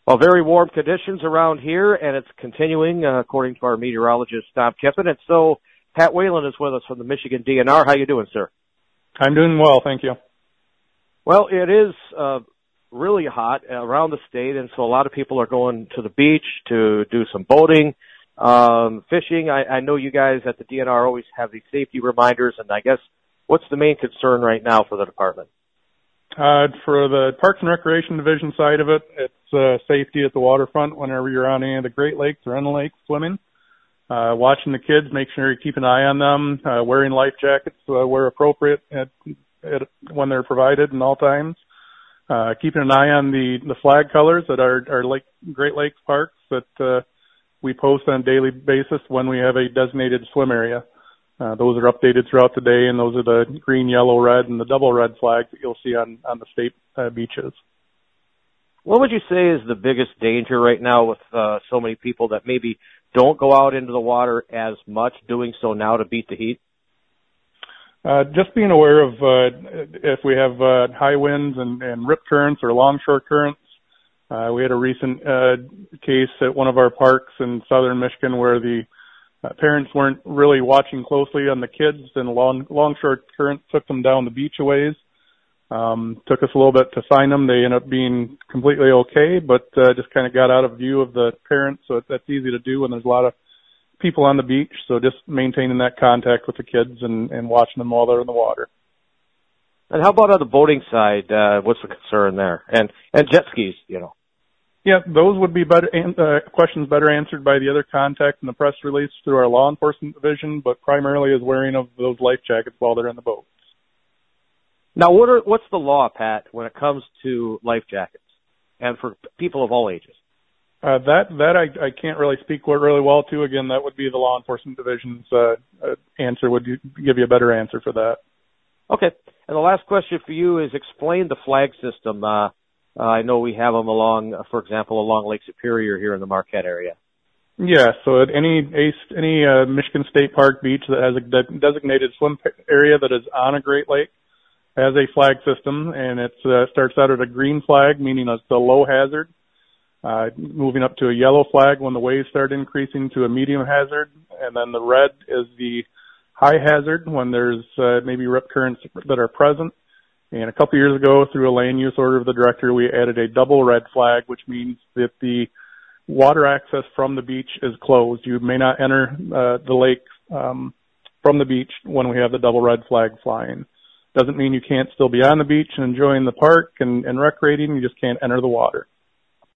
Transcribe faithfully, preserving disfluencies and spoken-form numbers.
Well, very warm conditions around here, and it's continuing, uh, according to our meteorologist, Tom Kippen. And so Pat Whalen is with us from the Michigan D N R. How you doing, sir? I'm doing well, thank you. Well, it is uh, really hot around the state, and so a lot of people are going to the beach to do some boating, um, fishing. I, I know you guys at the D N R always have these safety reminders, and I guess what's the main concern right now for the department? Uh, for the Parks and Recreation Division side of it, it's uh, safety at the waterfront whenever you're on any of the Great Lakes or in the lake swimming. Uh, watching the kids, make sure you keep an eye on them, uh, wearing life jackets uh, where appropriate at, at, when they're provided in all times. Uh, keeping an eye on the, the flag colors at our, our lake, Great Lakes parks that uh, we post on a daily basis when we have a designated swim area. Uh, those are updated throughout the day, and those are the green, yellow, red, and the double red flags that you'll see on, on the state uh, beaches. What would you say is the biggest danger right now with uh, so many people that maybe don't go out into the water as much, doing so now to beat the heat? Uh, just being aware of uh, if we have uh, high winds and, and rip currents or longshore currents. Uh, we had a recent uh, case at one of our parks in southern Michigan where the Uh, parents weren't really watching closely on the kids, and long, longshore current took them down the beach a ways. Um, took us a little bit to find them. They ended up being completely okay, but uh, just kind of got out of view of the parents, so that's easy to do when there's a lot of people on the beach. So just maintaining that contact with the kids and, and watching them while they're in the water. And how about on the boating side? Uh, what's the concern there? And and jet skis, you know. Yeah, those would be better uh, questions better answered by the other contact in the press release through our law enforcement division, but primarily is wearing of those life jackets while they're in the boats. Now, what are what's the law, Pat, when it comes to life jackets, and for people of all ages? Uh, that that I, I can't really speak really well to. Again, that would be the law enforcement division's uh, uh, answer. Would give you a better answer for that. Okay. And the last question for you is explain the flag system. Uh, Uh, I know we have them along, uh, for example, along Lake Superior here in the Marquette area. Yeah, so at any any uh, Michigan State Park beach that has a de- designated swim area that is on a Great Lake has a flag system, and it uh, starts out at a green flag, meaning it's a low hazard, uh, moving up to a yellow flag when the waves start increasing to a medium hazard, and then the red is the high hazard when there's uh, maybe rip currents that are present. And a couple years ago, through a land use order of the director, we added a double red flag, which means that the water access from the beach is closed. You may not enter uh, the lake um, from the beach when we have the double red flag flying. Doesn't mean you can't still be on the beach and enjoying the park and, and recreating. You just can't enter the water.